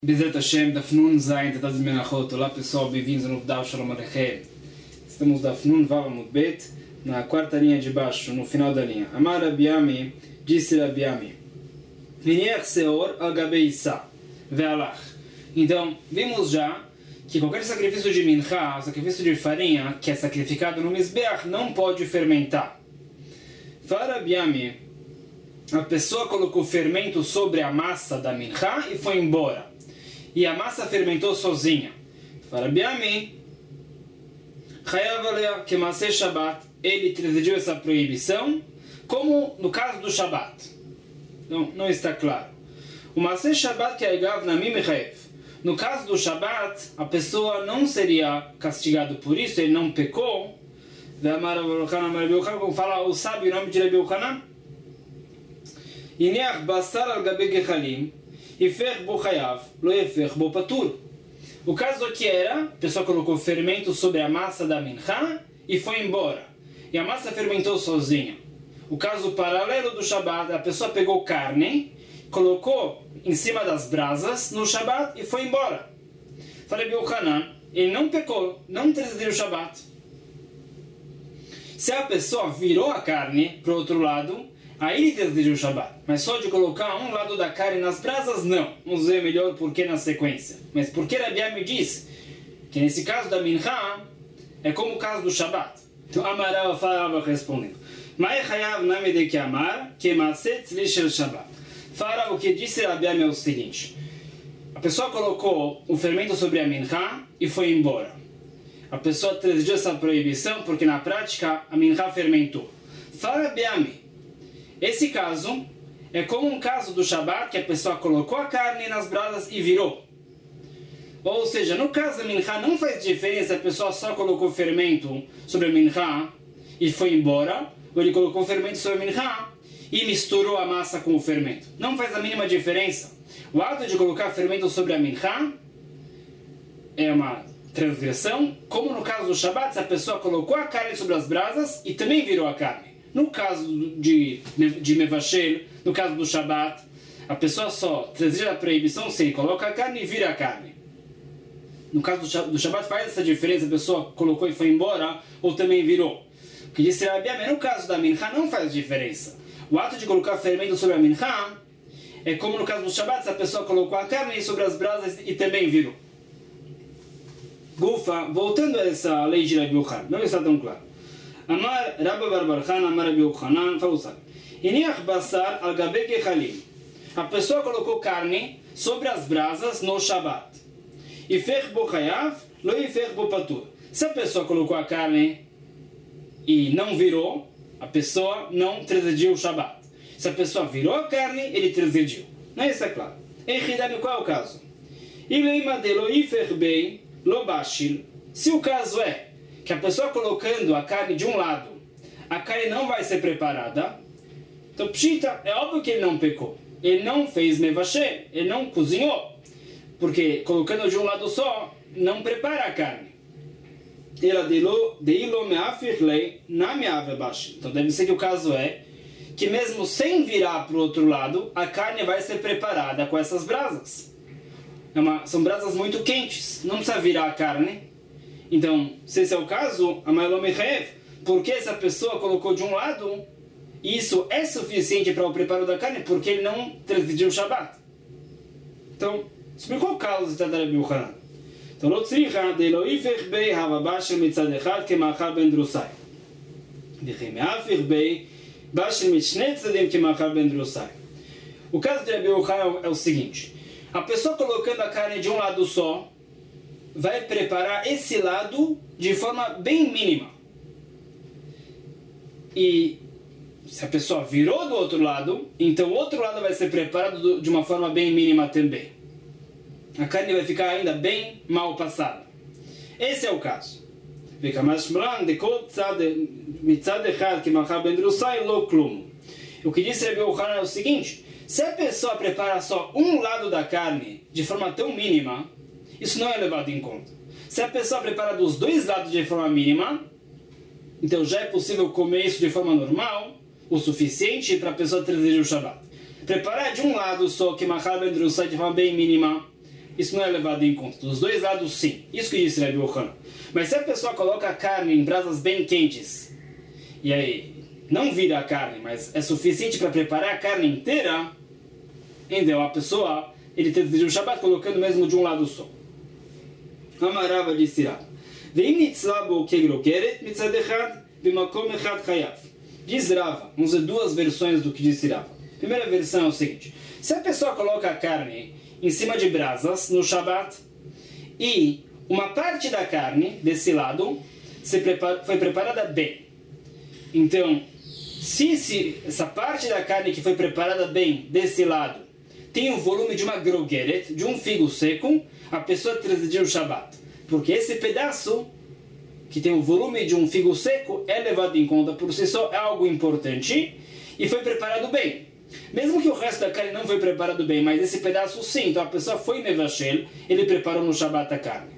Bezerra Hashem, Daf Nun Zayin, Tetadas Menachot. Olá pessoal, bem-vindos ao novo Daf Shalom Aleichem. Estamos Daf Nun Vav Amud Bet, na quarta linha de baixo, no final da linha. Amar Rabi Ami, disse Rabi Ami, Vinier Seor al Gabe Issa, Ve'alach. Então, vimos já que qualquer sacrifício de mincha, sacrifício de farinha, que é sacrificado no Mizbeach, não pode fermentar. Fala Rabi Ami, a pessoa colocou fermento sobre a massa da mincha e foi embora. E a massa fermentou sozinha. Para Rabi Ami, Chayav alea kemaaseh Shabbat, ele transgrediu essa proibição, como no caso do Shabbat. Não está claro. O Maaseh Shabbat que Agav Nami Mechayev. No caso do Shabbat, a pessoa não seria castigado por isso, ele não pecou. Como fala o sábio, o nome de Rabi Yochanan, Ineach basar al gabe gechalim, Ifer bo chayav, lo ifer bo patur. O caso aqui era, a pessoa colocou fermento sobre a massa da mincha e foi embora. E a massa fermentou sozinha. O caso paralelo do Shabbat, a pessoa pegou carne, colocou em cima das brasas no Shabbat e foi embora. Falei Rabi Yochanan, ele não pecou, não transgrediu o Shabbat. Se a pessoa virou a carne para o outro lado, aí ele transgrediu o Shabbat. Mas só de colocar um lado da carne nas brasas, não. Vamos ver melhor por que na sequência. Mas por que Rabi Ami diz que nesse caso da mincha é como o caso do Shabbat? Então Amaral Farava respondendo, Mai chayav nami de que amar que maaseh tzli shel Shabbat. Fara, o que disse Rabi Ami é o seguinte: a pessoa colocou o fermento sobre a mincha e foi embora. A pessoa transgrediu essa proibição porque na prática a mincha fermentou. Fara Rabi Ami, esse caso é como um caso do Shabbat, que a pessoa colocou a carne nas brasas e virou. Ou seja, no caso da mincha não faz diferença, a pessoa só colocou fermento sobre a mincha e foi embora, ou ele colocou fermento sobre a mincha e misturou a massa com o fermento. Não faz a mínima diferença. O ato de colocar fermento sobre a mincha é uma transgressão, como no caso do Shabbat, se a pessoa colocou a carne sobre as brasas e também virou a carne. No caso de Mevashel, no caso do Shabbat, a pessoa só transgride a proibição se ele coloca a carne e vira a carne. No caso do Shabbat faz essa diferença, a pessoa colocou e foi embora, ou também virou. O que disse Rabi Ami, no caso da mincha não faz diferença. O ato de colocar fermento sobre a mincha é como no caso do Shabbat, se a pessoa colocou a carne sobre as brasas e também virou. Gufa, voltando a essa lei de Rabi Yochanan, não está tão claro. Amar Rabba bar bar Chana, Amar Rabi Yochanan, falou sabe. Iniach basar al gabe gechalim. A pessoa colocou carne sobre as brasas no Shabbat. Ifer bo chayav, lo ifer bo patur. Se a pessoa colocou a carne e não virou, a pessoa não transgrediu o Shabbat. Se a pessoa virou a carne, ele transgrediu. Não é isso, é claro. Echidami, qual é o caso? Ileima de lo ifer bem, lo bashil. Se o caso é que a pessoa colocando a carne de um lado, a carne não vai ser preparada, então pshita, é óbvio que ele não pecou. Ele não fez mevashé, ele não cozinhou, porque colocando de um lado só, não prepara a carne. Então deve ser que o caso é que mesmo sem virar para o outro lado, a carne vai ser preparada com essas brasas. São brasas muito quentes, não precisa virar a carne. Então, se esse é o caso, porque essa pessoa colocou de um lado, isso é suficiente para o preparo da carne, porque ele não transgrediu o Shabbat. Então, explicou o caso de Rabi Yochanan. Então, lo tzricha de lo ifer bei havabashel mitzad echad kemachal ben drusai. Dechem afir bei bashel mitshne tzadim kemachal ben drusai. O caso de Rabi Yochanan é o seguinte: a pessoa colocando a carne de um lado só, vai preparar esse lado de forma bem mínima. E se a pessoa virou do outro lado, então o outro lado vai ser preparado de uma forma bem mínima também. A carne vai ficar ainda bem mal passada. Esse é o caso. O que disse Rabi Yochanan é o seguinte: se a pessoa prepara só um lado da carne de forma tão mínima, isso não é levado em conta. Se a pessoa prepara dos dois lados de forma mínima, então já é possível comer isso de forma normal, o suficiente para a pessoa transgredir o Shabbat. Preparar de um lado só que machal ben drusai de forma bem mínima, isso não é levado em conta. Dos dois lados, sim. Isso que disse Rabbi Yochanan. Mas se a pessoa coloca a carne em brasas bem quentes, e aí não vira a carne, mas é suficiente para preparar a carne inteira, então a pessoa, ele tem o Shabbat colocando mesmo de um lado só. Amarava disse Rava. Veim nitzlabo kegrokeret mitzad echad b'makom echad chayav. Diz Rava, vamos ver duas versões do que disse Rava. Primeira versão é o seguinte: se a pessoa coloca a carne em cima de brasas no Shabbat e uma parte da carne desse lado foi preparada bem, então se essa parte da carne que foi preparada bem desse lado tem o volume de uma grogeret, de um figo seco, a pessoa transgrediu o Shabbat, porque esse pedaço que tem o volume de um figo seco é levado em conta por si só, é algo importante e foi preparado bem. Mesmo que o resto da carne não foi preparado bem, mas esse pedaço sim, então a pessoa foi nevashel, ele preparou no Shabbat a carne.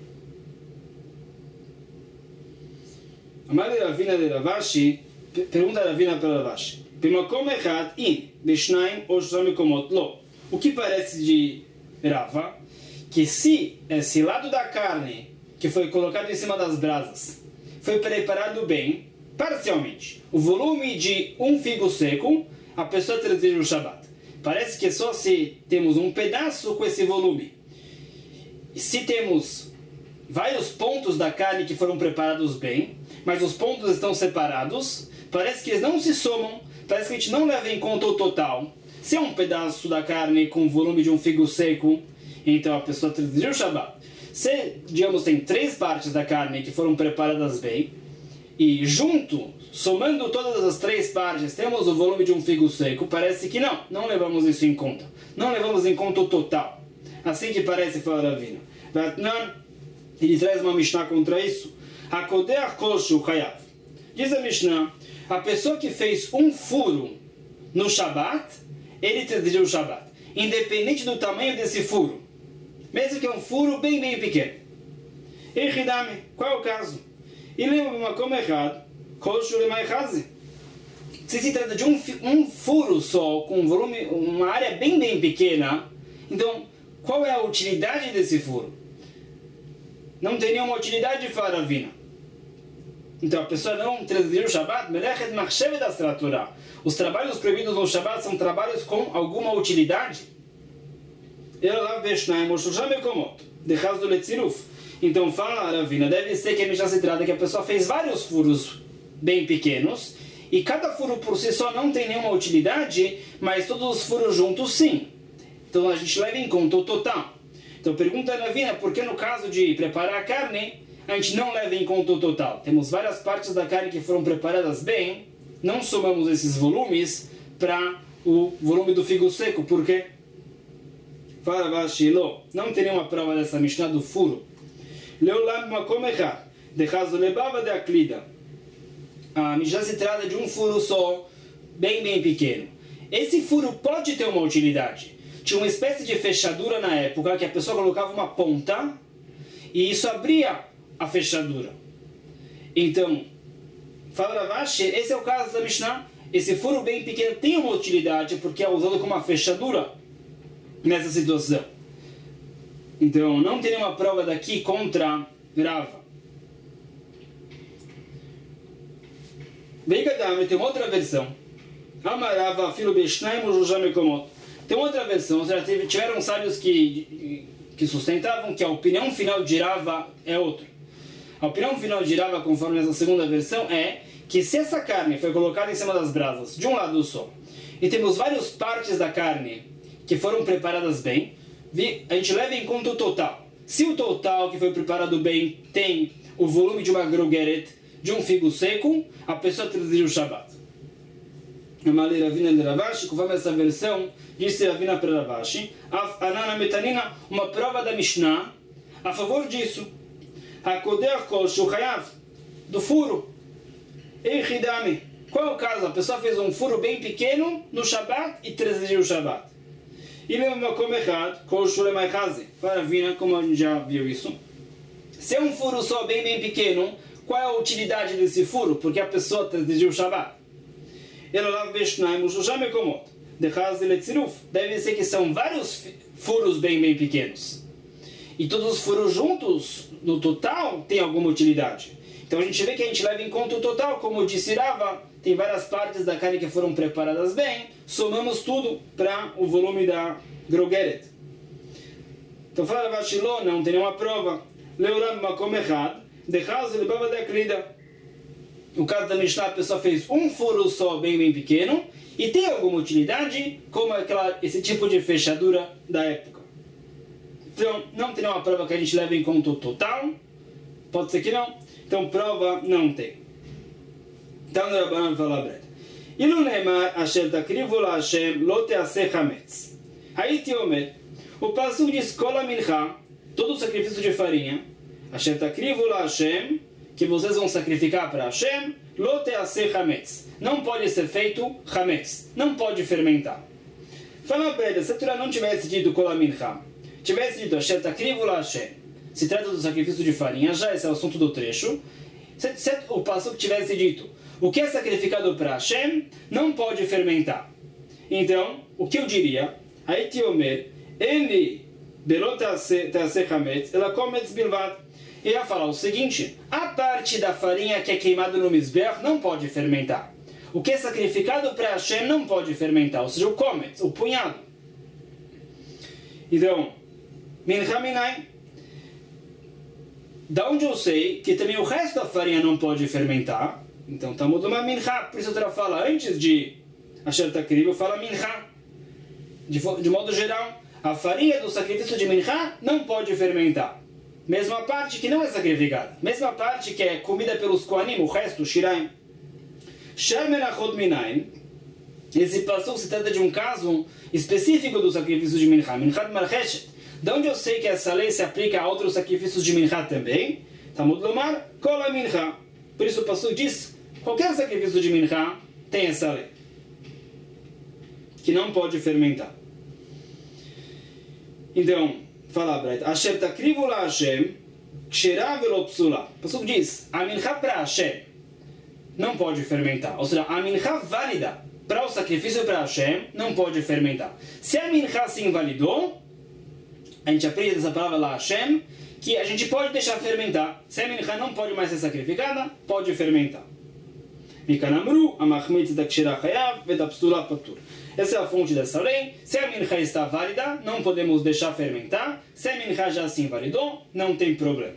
Amar Ravina de Ravashi, pergunta Ravina para Ravashi: B'makom echad in, b'shnaim ou shlosh mekomot lo. O que parece de Rava, que se esse lado da carne que foi colocado em cima das brasas foi preparado bem, parcialmente, o volume de um figo seco, a pessoa transgrediu o Shabbat. Parece que só se temos um pedaço com esse volume. E se temos vários pontos da carne que foram preparados bem, mas os pontos estão separados, parece que eles não se somam, parece que a gente não leva em conta o total. Se é um pedaço da carne com o volume de um figo seco, então a pessoa transgrediu o Shabbat. Se, digamos, tem 3 partes da carne que foram preparadas bem, e junto, somando todas as 3 partes, temos o volume de um figo seco, parece que não levamos isso em conta. Não levamos em conta o total. Assim que parece, fala Ravina. Vatnan, ele traz uma Mishnah contra isso. Hakodeach koshu chayav. Diz a Mishnah, a pessoa que fez um furo no Shabbat, ele transgrediu o Shabbat, independente do tamanho desse furo. Mesmo que é um furo bem pequeno. Echidame, qual é o caso? E lembra uma como errado, se se trata de um furo só, com um volume, uma área bem pequena, então qual é a utilidade desse furo? Não tem nenhuma utilidade, fala Ravina. Então a pessoa não transgrediu o Shabbat, melechet machshevet asrat Torah. Os trabalhos proibidos no Shabbat são trabalhos com alguma utilidade. Então fala Ravina, deve ser que a Mishnah se trata que a pessoa fez vários furos bem pequenos, e cada furo por si só não tem nenhuma utilidade, mas todos os furos juntos sim. Então a gente leva em conta o total. Então pergunta Ravina, por que no caso de preparar a carne, a gente não leva em conta o total? Temos várias partes da carne que foram preparadas bem, não somamos esses volumes para o volume do figo seco, por quê? Fala Vashilo, não tem nenhuma prova dessa Mishnah do furo. Leolam makom echad, dechazo lebava de aklida. A Mishnah se trata de um furo só, bem pequeno. Esse furo pode ter uma utilidade. Tinha uma espécie de fechadura na época que a pessoa colocava uma ponta e isso abria a fechadura. Então, fala Ravashi, esse é o caso da Mishnah. Esse furo bem pequeno tem uma utilidade porque é usado como uma fechadura nessa situação. Então, não tem nenhuma prova daqui contra Rava. Veigadame tem outra versão. Amarava filo beshnaim ujujamekomot. Tem outra versão, ou seja, tiveram sábios que sustentavam que a opinião final de Rava é outra. A opinião final de Rava, conforme essa segunda versão, é que se essa carne foi colocada em cima das brasas de um lado só, e temos várias partes da carne que foram preparadas bem, a gente leva em conta o total. Se o total que foi preparado bem tem o volume de uma grogeret, de um figo seco, a pessoa transgrediu o Shabbat. Amali Ravina de Ravashi, conforme essa versão, disse Ravina para Ravashi, Anana Metanina, uma prova da Mishnah a favor disso. Hakodeach kol shuchayav, do furo. Eichidami, qual é o caso? A pessoa fez um furo bem pequeno no Shabbat e transgrediu o Shabbat. E mesmo makom echad, kol shulemai chazi. Para Ravina, como a gente já viu isso. Se é um furo só bem pequeno, qual é a utilidade desse furo? Porque a pessoa transgrediu o Shabbat. Deve ser que são vários furos bem pequenos. e todos os furos juntos, no total, tem alguma utilidade. Então a gente vê que a gente leva em conta o total, como disse Rava, tem várias partes da carne que foram preparadas bem, somamos tudo para o volume da grogeret. Então fala Rav Shilo, não tem nenhuma prova. Leuram makom echad, dechaz lebava da krida. No caso da Mishnah, a pessoa fez um furo só, bem pequeno, e tem alguma utilidade, como esse tipo de fechadura da época. Então, não tem nenhuma prova que a gente leve em conta o total. Pode ser que não. Então, prova não tem. Então, o Rabbanan fala breve. Ilu neemar asher takrivu la Hashem lo teaseh chametz. Haiti omer. O pasuk diz kol mincha, todo o sacrifício de farinha, asher takrivu la Hashem, que vocês vão sacrificar para Hashem, lo teaseh chametz. Não pode ser feito chametz. Não pode fermentar. Fala breve, se a Torá não tivesse dito kol mincha, tivesse dito asher takrivu la Hashem, se trata do sacrifício de farinha, já esse é o assunto do trecho. Se o pasuk tivesse dito o que é sacrificado para Hashem não pode fermentar. Então, o que eu diria? Haiti omer, eni belot teaseh chametz, ela cometz bilvad. Eu ia falar o seguinte: a parte da farinha que é queimada no mizbeach não pode fermentar. O que é sacrificado para Hashem não pode fermentar, ou seja, o cometz, o punhado. Então, mincha minai. Da onde eu sei que também o resto da farinha não pode fermentar, então estamos numa mincha, por isso a Torá fala antes de asher takrivu, fala mincha. De modo geral, a farinha do sacrifício de mincha não pode fermentar. Mesma parte que não é sacrificada. Mesma parte que é comida pelos kohanim, o resto, shiraim. Shemen achod minayin. Esse pasuk se trata de um caso específico do sacrifício de mincha. Mincha de marcheshet. De onde eu sei que essa lei se aplica a outros sacrifícios de mincha também? Talmud lomar, kol mincha. Por isso o pasuk diz, qualquer sacrifício de mincha tem essa lei. Que não pode fermentar. Então, fala Breit, asher takrivu la Hashem, kshera velo psula. O pasuk diz, a mincha para Hashem não pode fermentar. Ou seja, a mincha válida para o sacrifício para Hashem não pode fermentar. Se a mincha se invalidou, a gente aprende essa palavra lá, Hashem, que a gente pode deixar fermentar. Se a mincha não pode mais ser sacrificada, pode fermentar. Mikanamru, a machmitz da kshira chayav, veda psula patur. Essa é a fonte dessa lei. Se a mincha está válida, não podemos deixar fermentar. Se a mincha já se invalidou, não tem problema.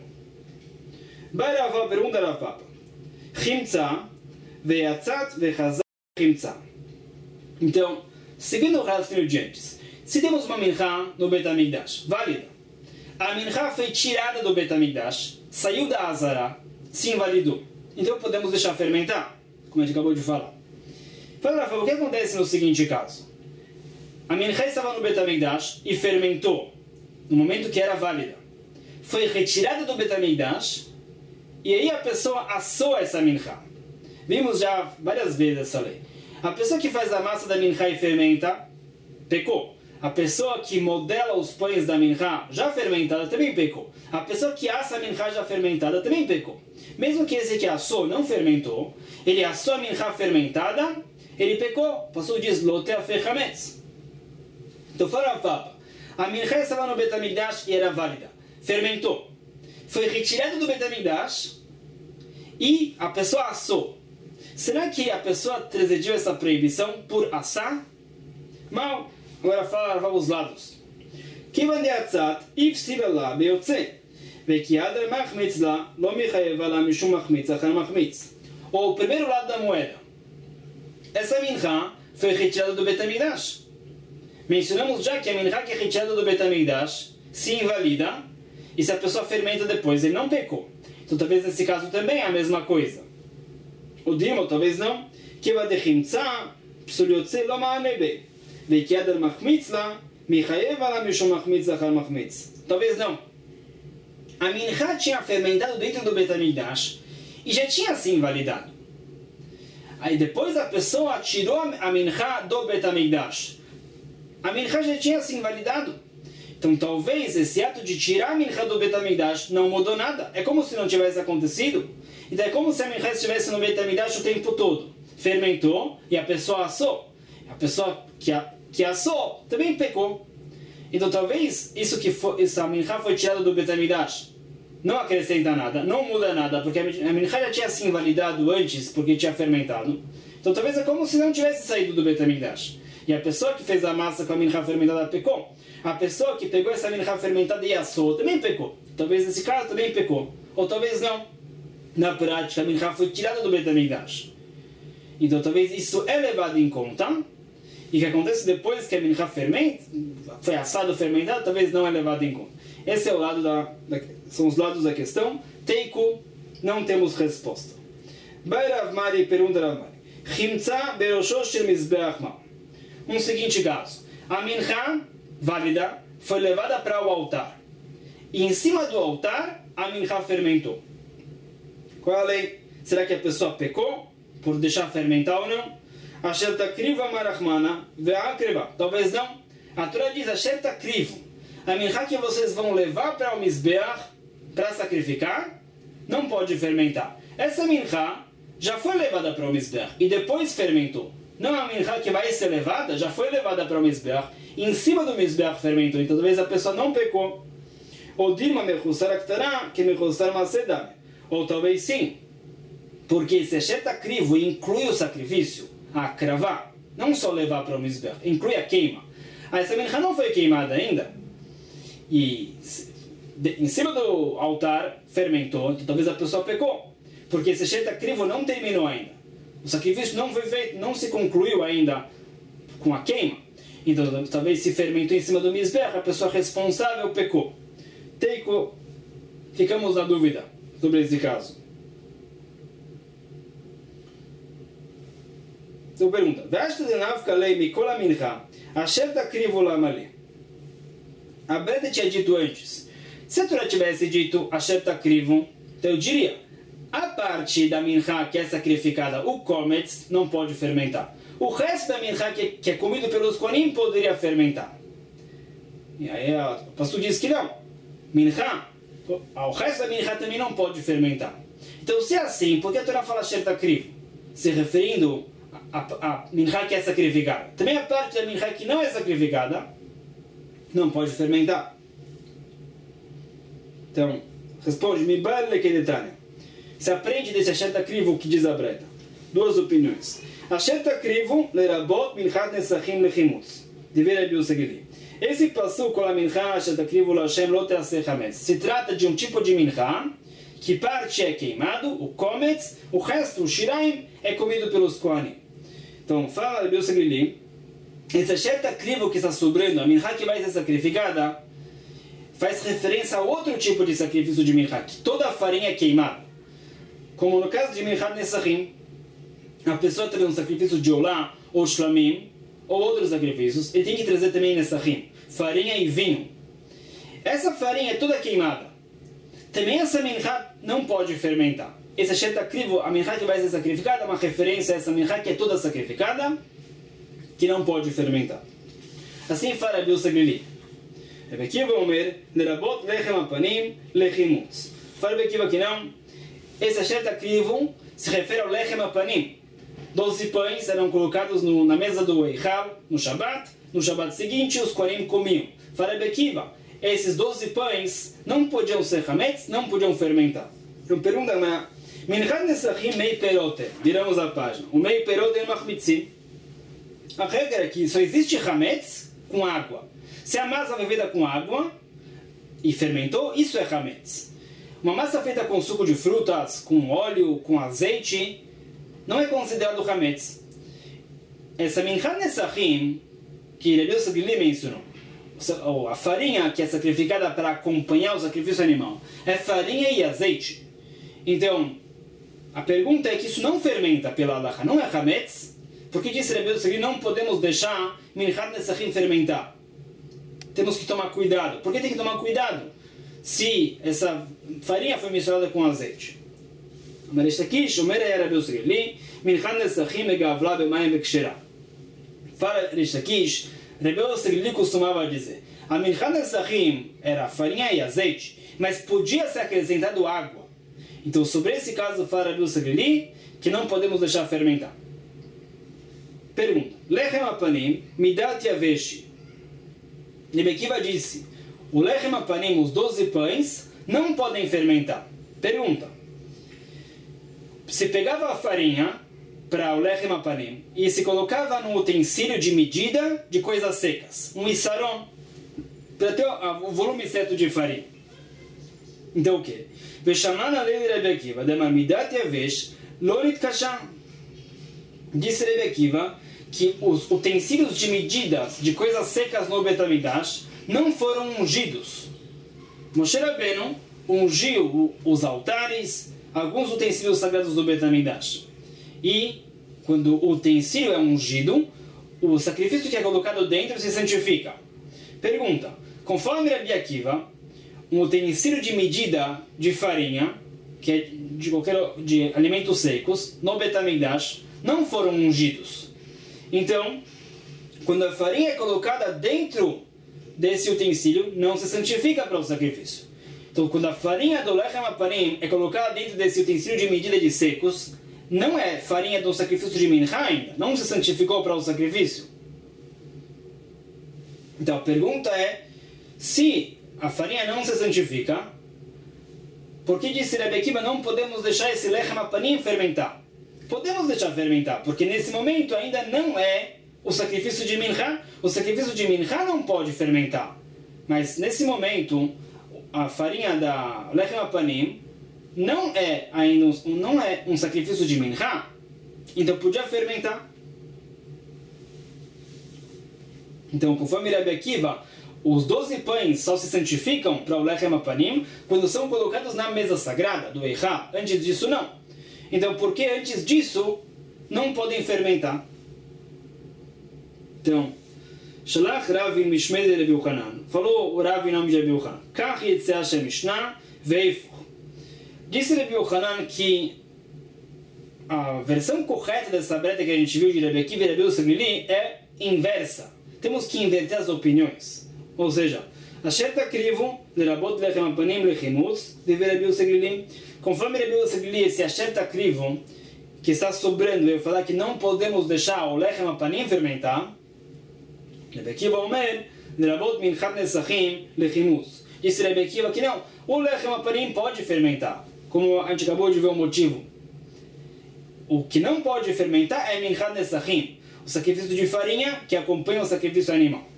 Bairava pergunta da Papa. Chimtza, veyatzat, vechazat, chimtza. Então, seguindo o raciocínio de antes, se temos uma mincha no Bet HaMikdash, válida, a mincha foi tirada do Bet HaMikdash, saiu da Azara, se invalidou. Então podemos deixar fermentar, como a gente acabou de falar. Fala, Rafa, o que acontece no seguinte caso? A mincha estava no Bet HaMikdash e fermentou, no momento que era válida. Foi retirada do Bet HaMikdash e aí a pessoa assou essa mincha. Vimos já várias vezes essa lei. A pessoa que faz a massa da mincha e fermenta, pecou. A pessoa que modela os pães da mincha já fermentada também pecou. A pessoa que assa a mincha já fermentada também pecou. Mesmo que esse que assou não fermentou, ele assou a mincha fermentada, ele pecou. O pastor diz, lotea fechametz. Então fala a Papa, a mincha estava no Bet HaMikdash e era válida. Fermentou. Foi retirada do Bet HaMikdash e a pessoa assou. Será que a pessoa transgrediu essa proibição por assar? Mal. Agora fala os lados. Kivan de atzat, ifsiva la beotze. Vekiadar machmitz la, lo michaeva la mishum machmitz achar machmitz. Ou o primeiro lado da moeda. Essa mincha foi retirada do Bet HaMikdash. Mencionamos já que a mincha que é retirada do Bet HaMikdash se invalida, e se a pessoa fermenta depois, ele não pecou. Então talvez nesse caso também é a mesma coisa. O dimo, talvez não. Kivan de chimtza, psuliotze lo ma'anebe. Vekiadar machmitz la, michaeva la mishum machmitz achar machmitz. Talvez não. A mincha tinha fermentado dentro do Bet HaMikdash e já tinha se invalidado. Aí depois a pessoa tirou a mincha do Bet HaMikdash. A mincha já tinha se invalidado. Então talvez esse ato de tirar a mincha do Bet HaMikdash não mudou nada. É como se não tivesse acontecido. Então é como se a mincha estivesse no Bet HaMikdash o tempo todo. Fermentou e a pessoa assou. A pessoa que assou também pecou. Então talvez essa minchá foi tirada do Bet HaMikdash. Não acrescenta nada, não muda nada, porque a minchá já tinha se invalidado antes, porque tinha fermentado. Então talvez é como se não tivesse saído do Bet HaMikdash. E a pessoa que fez a massa com a minchá fermentada pecou. A pessoa que pegou essa minchá fermentada e assou também pecou. Talvez nesse caso também pecou. Ou talvez não. Na prática, a minchá foi tirada do Bet HaMikdash. Então talvez isso é levado em conta. E o que acontece depois que a minchá fermenta, foi assado, fermentado, talvez não é levado em conta. Esse é o lado são os lados da questão. Teiku, não temos resposta. Bai Rav Mari pergunta Rav Mari. Chimtza berosho shel mizbeach mal. Um seguinte caso. A minchá, válida, foi levada para o altar. E em cima do altar, a minchá fermentou. Qual é a lei? Será que a pessoa pecou por deixar fermentar ou não? Asher takriva marachmana ve'akreva. Talvez não. A Torá diz Asher takrivo. A minchá que vocês vão levar para o mizbeach, para sacrificar, não pode fermentar. Essa minchá já foi levada para o mizbeach e depois fermentou. Não é a minchá que vai ser levada, já foi levada para o mizbeach, em cima do mizbeach fermentou. Então talvez a pessoa não pecou. Ou dirma mechusar aktará, que mechusar macedame. Ou talvez sim. Porque se Asher takrivo inclui o sacrifício, a cravar, não só levar para o mizbeach, inclui a queima. Essa minchá não foi queimada ainda. E em cima do altar fermentou, então talvez a pessoa pecou. Porque esse Asher takrivo não terminou ainda. O sacrifício não foi feito, não se concluiu ainda com a queima. Então talvez se fermentou em cima do mizbeach, a pessoa responsável pecou. Teiko, ficamos na dúvida sobre esse caso. Então pergunta, a Breda tinha dito antes, se a Torá tivesse dito Asher takrivu, então eu diria, a parte da minchá que é sacrificada, o kometz, não pode fermentar. O resto da minchá que é comido pelos kohanim poderia fermentar. E aí o pastor diz que não. Minchá, o resto da minchá também não pode fermentar. Então se é assim, por que a Torá fala Asher takrivu? Se referindo a minchá que é sacrificada. Também a parte da minchá que não é sacrificada não pode fermentar. Então, responde, se aprende desse Asher takrivu que diz a Breda. Duas opiniões. Asher takrivu lerabot minchat nesachim lechimutz. Deveria Rabi Segili. Esse passo com a minchá Asher takrivu l'Hashem lo te'aseh chametz. Se trata de um tipo de minchá que parte é queimado, o kometz, o resto, o shiraim, é comido pelos kohanim. Então, fala Rabi Segili, esse Asher takrivu que está sobrando, a minchá que vai ser sacrificada, faz referência a outro tipo de sacrifício de minchá, que toda a farinha é queimada. Como no caso de minchá nesachim, a pessoa traz um sacrifício de olá, ou shlamim, ou outros sacrifícios, ele tem que trazer também nesachim, farinha e vinho. Essa farinha é toda queimada. Também essa minchá não pode fermentar. Esse Asher takrivu, a minchá que vai ser sacrificada, é uma referência a essa minchá que é toda sacrificada, que não pode fermentar. Assim fala Rabi Segili. Rabi Akiva Omer, lerabot lechem apanim lechimutz. Fala Rabi Akiva que não. Esse Asher takrivu se refere ao lechem apanim. 12 pães eram colocados na mesa do Eichal, no Shabat seguinte os kohanim comiam. Fala Rabi Akiva, esses 12 pães não podiam ser chametz, não podiam fermentar. Então pergunta, minchat nesachim mei perote, viramos a página. O mei perote é machmitzim. A regra é que só existe chametz com água. Se a massa foi feita com água e fermentou, isso é chametz. Uma massa feita com suco de frutas, com óleo, com azeite, não é considerado chametz. Essa minchat nesachim, que Rabi Segili mencionou, a farinha que é sacrificada para acompanhar o sacrifício animal, é farinha e azeite. Então, a pergunta é que isso não fermenta pela halakha, não é chametz, porque disse Rabi Segili, não podemos deixar minchat nesachim fermentar. Temos que tomar cuidado. Por que tem que tomar cuidado? Se essa farinha foi misturada com azeite. Mas aqui, Shomer era Rabi Segili, minchat nesachim megavla b'mayim v'kshera. Fala Rish Lakish, Rabi Segili costumava dizer, a minchat nesachim era farinha e azeite, mas podia ser acrescentado água. Então, sobre esse caso, fala Rabi Segili, que não podemos deixar fermentar. Pergunta, lechem apanim midat yaveshi. Rebbe Akiva disse, o lechem apanim, os 12 pães, não podem fermentar. Pergunta, se pegava a farinha para o lechem apanim e se colocava num utensílio de medida de coisas secas, um issaron, para ter o volume certo de farinha. Então o que? Veshamana lei de Rebbe Akiva, de marmidat yavesh, lo nitkasha. Disse Rebbe Akiva que os utensílios de medidas de coisas secas no Bet HaMikdash não foram ungidos. Moshe Rabbeinu ungiu os altares, alguns utensílios sagrados do Bet HaMikdash. E quando o utensílio é ungido, o sacrifício que é colocado dentro se santifica. Pergunta, conforme Rebbe Akiva, um utensílio de medida de farinha, que é de alimentos secos, no Bet HaMikdash, não foram ungidos. Então, quando a farinha é colocada dentro desse utensílio, não se santifica para o sacrifício. Então, quando a farinha do lechem apanim é colocada dentro desse utensílio de medida de secos, não é farinha do sacrifício de mincha ainda, não se santificou para o sacrifício. Então, a pergunta é, se a farinha não se santifica, por que disse Rebbe Akiva não podemos deixar esse lechem apanim fermentar? Podemos deixar fermentar, porque nesse momento ainda não é o sacrifício de mincha. O sacrifício de mincha não pode fermentar. Mas nesse momento, a farinha da lechem apanim não é um sacrifício de mincha, então podia fermentar. Então, conforme Rebbe Akiva, os 12 pães só se santificam para o lechem apanim quando são colocados na mesa sagrada do Eichá. Antes disso, não. Então, por que antes disso não podem fermentar? Então, Shalach Rav Mishmei de Rebbe Yochanan. Falou o Rav em nome de Rebbe Yochanan. Kach Yetzeh Hashem Mishnah Veifuch. Disse Rebbe Yochanan que a versão correta dessa breta que a gente viu de Rebbe Akiva e Rebbe Usaglili é inversa. Temos que inverter as opiniões. Ou seja, Asher Takrivu Lerabot Lechem Apanim Lechimutz de Rebbe Usaglili. Conforme Rebbe Usaglili, esse Asher Takrivu que está sobrando, veio falar que não podemos deixar o lechem apanim fermentar. Rebbe Akiva Omer Lerabot Minchat Nesachim Lechimutz. Disse Rebbe Akiva que não, o lechem apanim pode fermentar. Como a gente acabou de ver o motivo. O que não pode fermentar é Minchat Nesachim, o sacrifício de farinha que acompanha o sacrifício animal.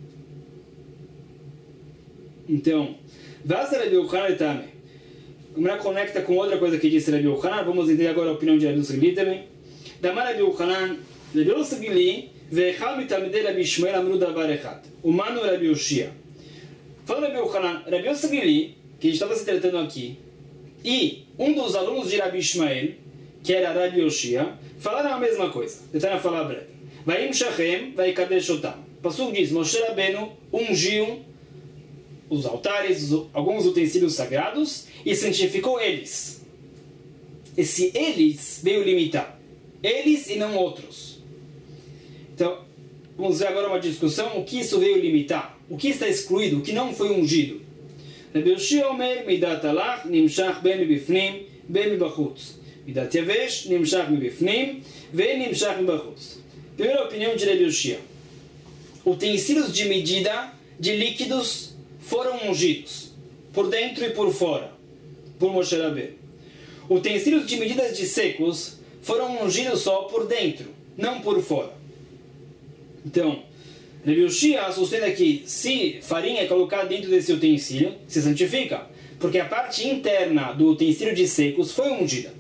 Então, Vasa Rebbe Yochanan também. Como ela conecta com outra coisa que disse Rebbe Yochanan, vamos entender agora a opinião de Rebbe Usaglili também. Damar Rebbe Yochanan, Rebbe Usaglili, Ve'echal mitalmidei Rabbi Ishmael amru davar echad. Umanu Rabbi Yoshia. Falando Rebbe Yochanan, Rebbe Usaglili, que a gente estava se tratando aqui, e um dos alunos de Rabbi Ishmael, que era Rabbi Yoshia, falaram a mesma coisa. Tentaram falar breve. Vayim shachem, vayikadesh otam. Pasuk diz, Moshe Rabbeinu ungiu os altares, alguns utensílios sagrados, e santificou eles. Esse eles veio limitar. Eles e não outros. Então, vamos ver agora uma discussão, o que isso veio limitar. O que está excluído, o que não foi ungido. Rabbi Yoshia Omer, Midat Alach, Nimshach ben mibifnim, ben mibachutz. Midat Yavesh, Nimshach mibifnim, ve Nimshach mibachutz. Primeira opinião de Rabbi Yoshia. Utensílios de medida de líquidos foram ungidos, por dentro e por fora, por Moshe Rabbeinu. Utensílios de medidas de secos foram ungidos só por dentro, não por fora. Então, Rebbe Yoshia sustenta que se farinha é colocada dentro desse utensílio, se santifica, porque a parte interna do utensílio de secos foi ungida.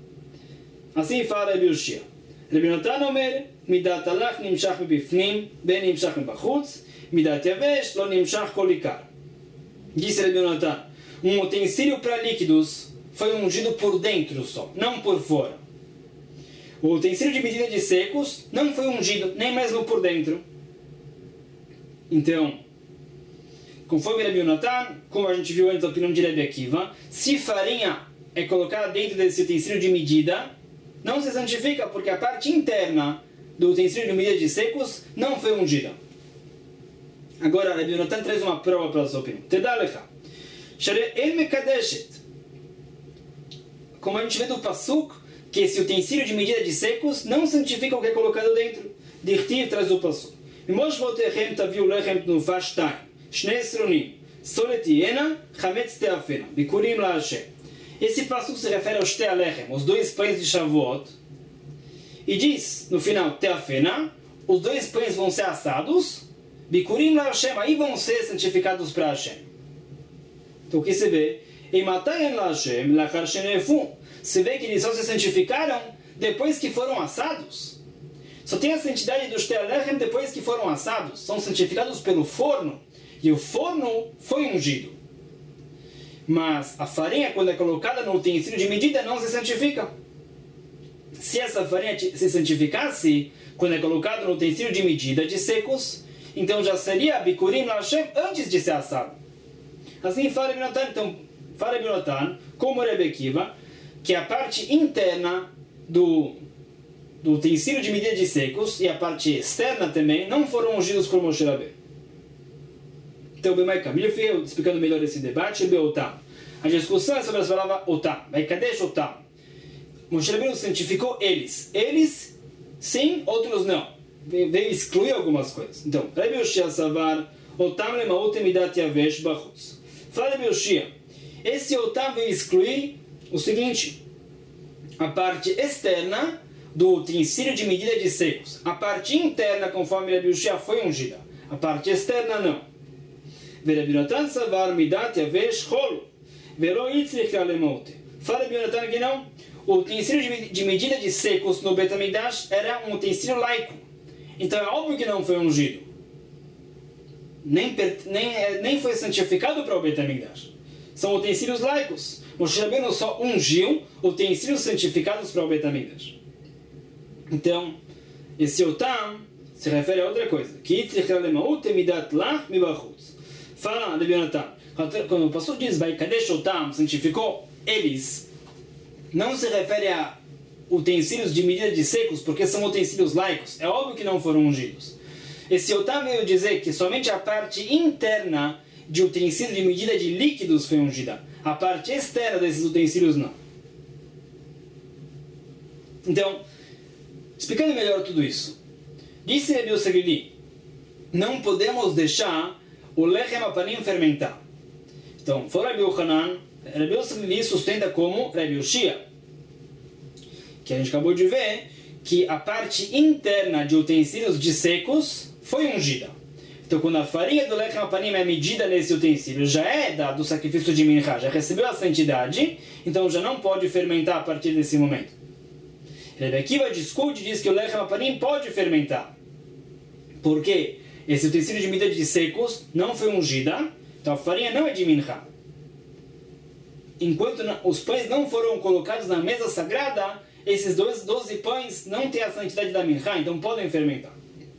Assim fala Rebbe Yoshia. Rebbe Natan Omer, Midat Alach nimshach mibifnim, ben nimshach mibachutz, Midat Yavesh lo nimshach kol ikar. Disse Rebbe Natan, um utensílio para líquidos foi ungido por dentro só, não por fora. O utensílio de medida de secos não foi ungido, nem mesmo por dentro. Então, conforme Rebbe Natan, como a gente viu antes a opinião de Rebbe Akiva, se farinha é colocada dentro desse utensílio de medida, não se santifica, porque a parte interna do utensílio de medida de secos não foi ungida. Agora, Rebbe Natan traz uma prova para a sua opinião. Tedalecha. El mekadeshet. Como a gente vê do Pasuk, que esse utensílio de medida de secos não santifica o que é colocado dentro. Dirtiv traz o Pasuk. Mimosh votechem taviu lechem tnufa 2, shne esronim, solet hiena, chametz teafena, bikurim la Hashem. Esse passo se refere aos tealechem, os 2 pães de Shavuot, e diz, no final, teafena, os 2 pães vão ser assados, bikurim la Hashem, aí vão ser santificados para Hashem. Então o que se vê? Em Matayem la Hashem, lachar shenefu, se vê que eles só se santificaram depois que foram assados. Só tem a santidade dos tealechem depois que foram assados. São santificados pelo forno. E o forno foi ungido. Mas a farinha, quando é colocada no utensílio de medida, não se santifica. Se essa farinha se santificasse, quando é colocada no utensílio de medida de secos, então já seria Bikurim la Hashem antes de ser assado. Assim fala Rabbi Natan. Então, fala Rabbi Natan, como Rebbe Akiva, que a parte interna do utensílio de medida de secos e a parte externa também não foram ungidos por Moshe Rabbeinu. Então, Bemai Kamil, eu explicando melhor esse debate, Beotam. A discussão é sobre as palavras Otam. Vai Kadesh Otam. Moshe Rabbeinu santificou eles. Eles, sim, outros não. Veio excluir algumas coisas. Então, Rabbi Yoshia Savar, Otam lemaut midat yavesh bachutz. Fala Rabbi Yoshia, esse Otam veio excluir o seguinte: a parte externa do utensílio de medida de secos. A parte interna, conforme Rabbi Yoshia, foi ungida. A parte externa, não. Rabbi Natan savar midat yavesh chol, velo yitzrich lemaut. Fala Rabbi Natan que não. O utensílio de medida de secos no Bet HaMikdash era um utensílio laico. Então é óbvio que não foi ungido. Nem foi santificado para o Bet HaMikdash. São utensílios laicos. Moshe Rabbeinu só ungiu utensílios santificados para o Bet HaMikdash. Então, esse Otam se refere a outra coisa. Fala Rabbi Natan, quando o pastor diz vai Kadesh Otam, santificou eles, não se refere a utensílios de medida de secos, porque são utensílios laicos. É óbvio que não foram ungidos. Esse Otam veio dizer que somente a parte interna de utensílios de medida de líquidos foi ungida. A parte externa desses utensílios não. Então, explicando melhor tudo isso, disse Rabbi Yosef, não podemos deixar o lechem apanim fermentar. Então, fora Rabbi Yochanan, Rabbi Yosef sustenta como Rabbi Yoshia, que a gente acabou de ver, que a parte interna de utensílios de secos foi ungida. Então, quando a farinha do lechem apanim é medida nesse utensílio, já é do sacrifício de mincha, já recebeu a santidade, então já não pode fermentar a partir desse momento. Rebbe Akiva discute e diz que o lechem apanim pode fermentar. Por quê? Esse utensílio de medida de secos não foi ungida, então a farinha não é de mincha. Enquanto os pães não foram colocados na mesa sagrada, esses 12 pães não têm a santidade da mincha, então podem fermentar.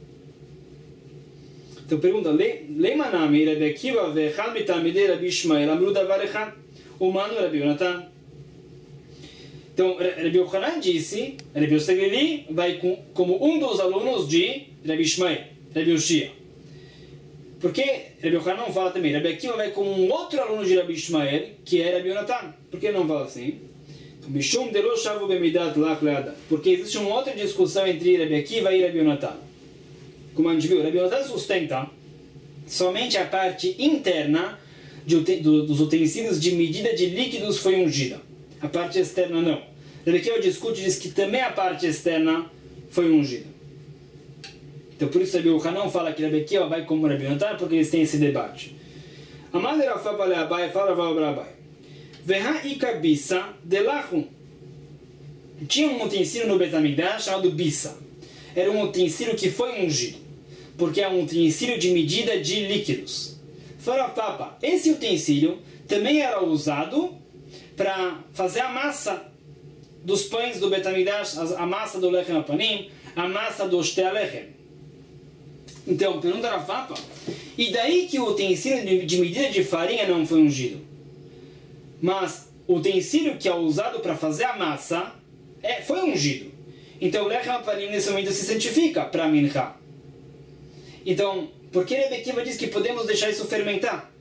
Então pergunta, Leimanami, Rebbe Akiva, Vechal mitamidei Rabbi Ishmael, Amru davar echad, Umanu Rabbi Yonatan. Então, Rabbi Yochanan disse, Rabbi Yosef vai como um dos alunos de Rabbi Ishmael, Rabbi Yoshia. Porque Rabbi Yochanan não fala também, Rabbi Akiva vai como um outro aluno de Rabbi Ishmael, que é Rabbi Yonatan. Por que não fala assim? Mishum delo shavu bemidat lach leadam. Porque existe uma outra discussão entre Rabbi Akiva e Rabbi Yonatan. Como a gente viu, Rabbi Yonatan sustenta somente a parte interna dos utensílios de medida de líquidos foi ungida. A parte externa não. Rabbi Akiva discute e diz que também a parte externa foi ungida. Então por isso Rabbi Yochanan fala que Rabbi Akiva vai como Rabbi Yonatan, porque eles têm esse debate. Amad Rafa Bale Abai, fala Abai. Veha ikabisa delachum. Tinha um utensílio no Bet HaMikdash chamado bisa. Era um utensílio que foi ungido, porque é um utensílio de medida de líquidos. Fala Papa, esse utensílio também era usado para fazer a massa dos pães do Bet HaMikdash, a massa do lechem apanim, a massa do shtea lechem. Então, pergunta a Papa, e daí que o utensílio de medida de farinha não foi ungido? Mas o utensílio que é usado para fazer a massa foi ungido. Então o lechem apanim nesse momento se santifica para a mincha. Então, por que Rebbe Akiva diz que podemos deixar isso fermentar?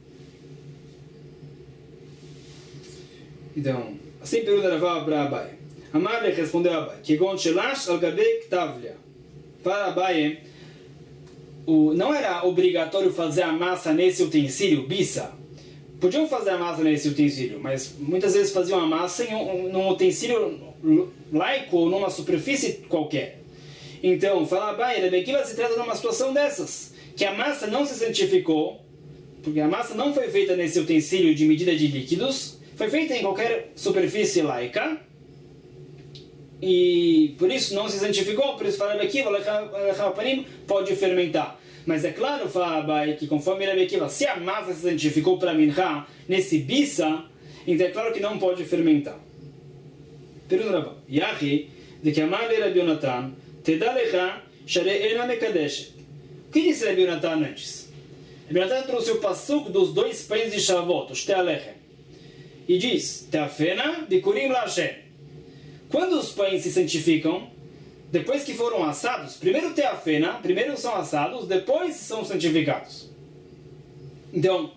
Então, assim pergunta Rava para Abai. Amar respondeu Abai, Kegon shelash al gabe ktavlia. Para Abai, não era obrigatório fazer a massa nesse utensílio, bisa. Podiam fazer a massa nesse utensílio, mas muitas vezes faziam a massa num utensílio laico ou numa superfície qualquer. Então, fala, Rebbe Akiva se trata de uma situação dessas, que a massa não se santificou, porque a massa não foi feita nesse utensílio de medida de líquidos, foi feita em qualquer superfície laica, e por isso não se santificou, por isso fala Rebbe Akiva, pode fermentar. Mas é claro, fala Abai, que conforme Rebbe Akiva, se a massa se santificou para mincha nesse bisa, então é claro que não pode fermentar. Pergunta Rabba, Yahi, de que amar Rabbi Yonatan, Teda lecha, sharei ena mekadeshet. O que disse Rabbi Yonatan antes? Rabbi Yonatan trouxe o pasuk dos 2 pães de Shavuot, os tealechem, e diz, Teafena bikurim lashem. Quando os pães se santificam, depois que foram assados, primeiro teafena, primeiro são assados, depois são santificados. Então,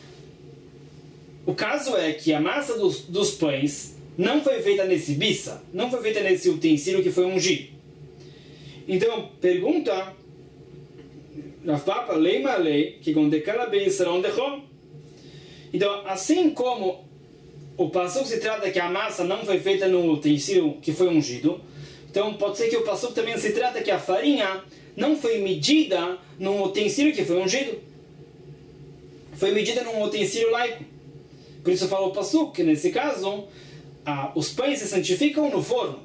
o caso é que a massa dos pães não foi feita nesse bisa, não foi feita nesse utensílio que foi ungido. Então, pergunta, Rav Papa, leima lei, que gondekala bem serão dechom. Então, assim como o passuco se trata que a massa não foi feita no utensílio que foi ungido, então pode ser que o passuco também se trata que a farinha não foi medida num utensílio que foi ungido. Foi medida num utensílio laico. Por isso fala o passuco que nesse caso, os pães se santificam no forno.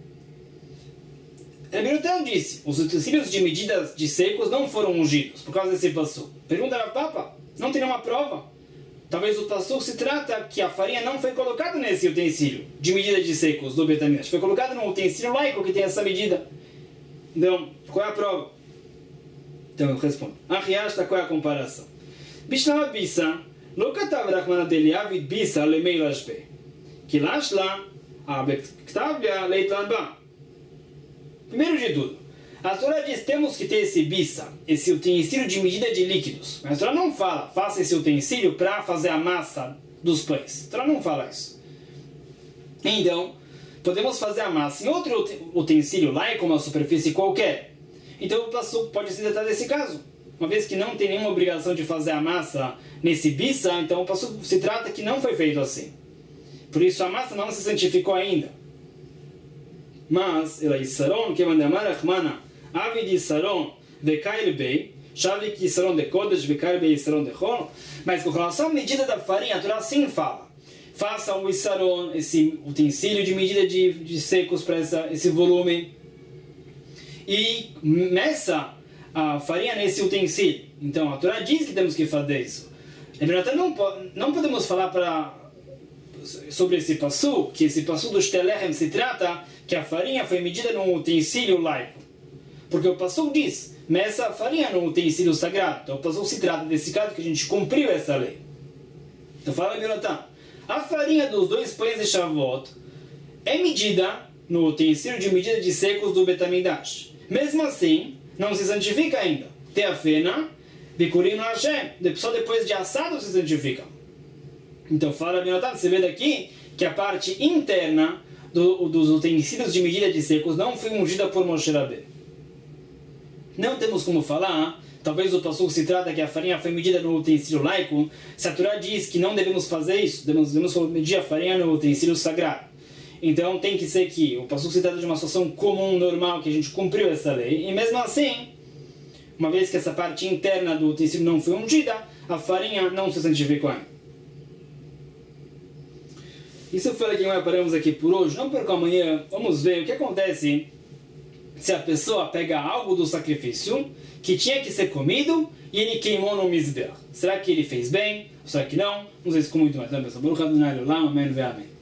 Rebbe Yonatan disse, os utensílios de medidas de secos não foram ungidos por causa desse passuco. Pergunta ao Papa, não tem nenhuma prova. Talvez o passuco se trata que a farinha não foi colocada nesse utensílio de medida de secos do Beit HaMikdash. Foi colocada num utensílio laico que tem essa medida. Então, qual é a prova? Então eu respondo. Achiashta, qual é a comparação? Bishlama bisa, lo katav Rachmana Eliavid bisa lemei lashbe. Kilash la, abekhtavia leitlan ba. Primeiro de tudo, a Torá diz temos que ter esse bisa, esse utensílio de medida de líquidos. Mas a Torá não fala, faça esse utensílio para fazer a massa dos pães. A Torá não fala isso. Então, podemos fazer a massa em outro utensílio laico, uma superfície qualquer. Então o passuco pode se tratar desse caso. Uma vez que não tem nenhuma obrigação de fazer a massa nesse bisa, então o passuco se trata que não foi feito assim. Por isso a massa não se santificou ainda. Mas, ela Isaron, que manda amar Rachmana, Avid Isaron, Vekail Bei, Shavik Isaron de Kodesh, Vekail Bei Isaron de Chol. Mas com relação à medida da farinha, a Torá sim fala. Faça o Isaron, esse utensílio de medida de secos para esse volume. E meça a farinha nesse utensílio. Então, a Torá diz que temos que fazer isso. Não podemos falar sobre esse passu, que esse passu dos telechem se trata que a farinha foi medida num utensílio laico. Porque o passu diz, meça a farinha num utensílio sagrado. Então o passu se trata desse caso que a gente cumpriu essa lei. Então fala Rebbe Yonatan, a farinha dos 2 pães de Shavuot é medida no utensílio de medida de secos do Beit HaMikdash. Mesmo assim, não se santifica ainda. Teafena, bikurim Hashem, só depois de assado se santifica. Então fala Rebbe Yonatan, você vê daqui que a parte interna dos utensílios de medida de secos não foi ungida por Moshe Rabbeinu. Não temos como falar, talvez o passuco se trata que a farinha foi medida no utensílio laico, se a Torá diz que não devemos fazer isso, devemos medir a farinha no utensílio sagrado. Então tem que ser que o passuco se trata de uma situação comum, normal, que a gente cumpriu essa lei, e mesmo assim, uma vez que essa parte interna do utensílio não foi ungida, a farinha não se santificou ainda. Isso foi o que nós paramos aqui por hoje. Não perca amanhã. Vamos ver o que acontece se a pessoa pega algo do sacrifício que tinha que ser comido e ele queimou no Mizbeach. Será que ele fez bem? Será que não? Não sei se ficou muito mais. Amém.